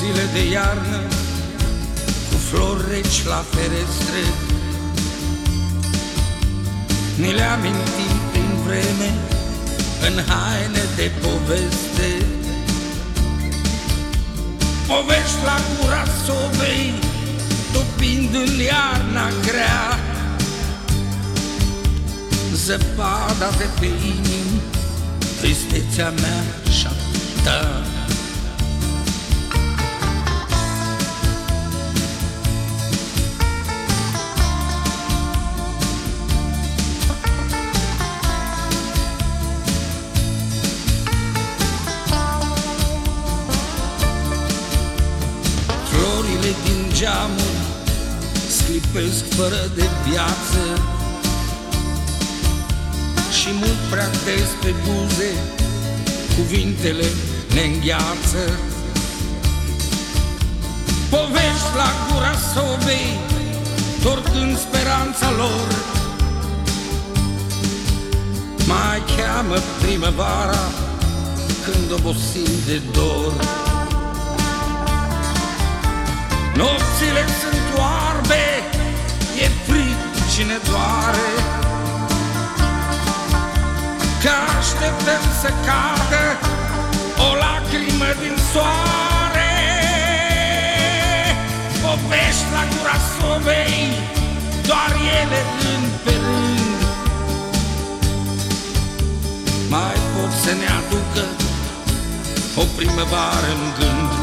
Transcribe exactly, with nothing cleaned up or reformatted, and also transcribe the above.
Nopțile de iarnă cu flori reci la ferestre, ni le amintim prin vreme în haine de poveste. Povești la gura sobei, topind în iarna grea, zăpada de pe inimi, tristețea mea șapta. Florile din geamuri sclipesc fără de viață și mult prea des pe buze cuvintele ne-ngheață. Povești la gura sobei, torcând speranța lor, mai cheamă primăvara când obosim de dor. Nopțile sunt oarbe, e frig și ne doare, că așteptăm să cadă o lacrimă din soare. Povești la gura sobei, doar ele rând pe rând, mai pot să ne aducă o primăvară în gând.